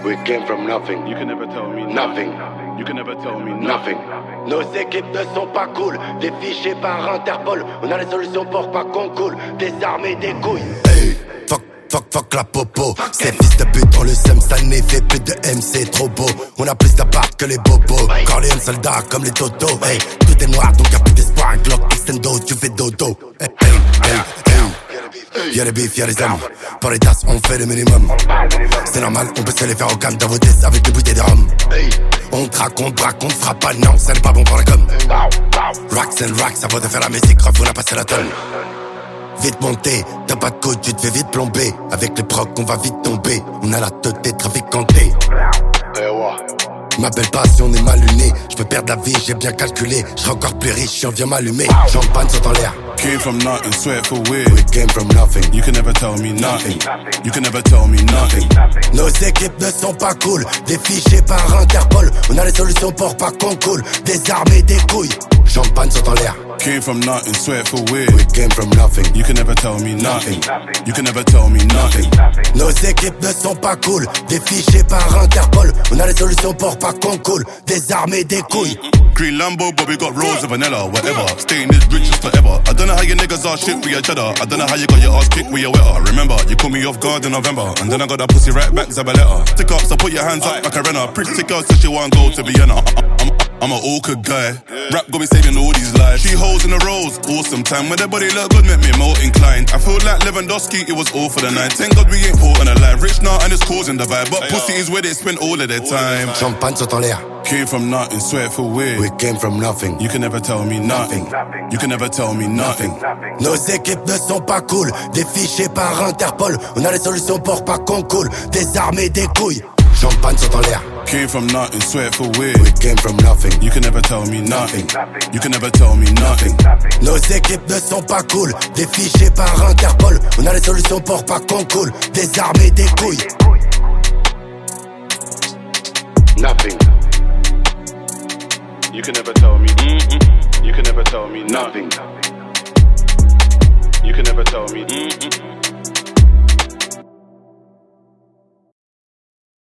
We came from nothing. You can never tell me Nothing. You can never tell me Nothing. Nos équipes ne sont pas cool, des fichés par Interpol. On a les solutions pour pas qu'on coule, des armes et des couilles. Hey, fuck la popo. Ces fils de pute, on le sème, ça n'est fait plus de MC, trop beau. On a plus d'appart que les bobos. Corleone soldats comme les totos. Hey, tout est noir donc y'a plus d'espoir. Un Glock extendo, tu fais dodo. Hey, hey, hey, hey. Y'a les bifs, y'a les hommes. Pour les tasses, on fait le minimum. C'est normal, on peut se les faire au calme dans vos tests avec des bouteilles de rhum. On traque, on braque, on fera pas, non, ça n'est pas bon pour la com. Rocks and rocks, avant de faire la musique, ref, on a passé la tonne. Vite monté, t'as pas de code, tu te fais vite plomber. Avec les procs, on va vite tomber. On a la tête des traficantés. M'appelle pas si on est mal luné. J'peux perdre la vie, j'ai bien calculé. J'serai encore plus riche si on vient m'allumer. Champagne saute en l'air. Came from nothing, swear for weird. We came from nothing. You can never tell me nothing. You can never tell me nothing. Nos équipes ne sont pas cool, des fichés par Interpol. On a les solutions pour pas qu'on coule, des armes et des couilles. Champagne saute en l'air. Came from nothing, swear for weird. We came from nothing. You can never tell me nothing. You can never tell me nothing. Nos équipes ne sont pas cool, des fichés par Interpol. On a les solutions pour pas qu'on coule, des armes et des couilles. Green Lambo, but we got rolls of vanilla, whatever. Staying this rich is forever. I don't know how you niggas are shit for your cheddar. I don't know how you got your ass kicked with your wetter. Remember, you caught me off guard in November, and then I got that pussy right back, Zabaleta. Stick up, so put your hands up like a renner. Pretty girl said she want go to Vienna. I'm an awkward guy. Rap got me saving all these lives. 3 holes in a rose, awesome time. When their body look good, make me more inclined. I feel like Lewandowski, it was all for the night. Thank God we ain't caught on a line. Rich now and it's causing the vibe, but pussy is where they spend all of their time. Champagne saute en l'air. Came from nothing, swear for weird. We came from nothing. You can never tell me nothing. You can never tell me nothing. Nos équipes ne sont pas cool, des fichés par Interpol. On a les solutions pour pas qu'on coule, des armes et des couilles. Champagne saute en l'air. Came from nothing, swear for weird. We came from nothing. You can never tell me nothing. You can never tell me nothing. Nos équipes ne sont pas cool, des fichés par Interpol. On a les solutions pour pas qu'on coule, des armes et des couilles. Nothing. You can never tell me. You can never tell me Nothing. You can never tell me.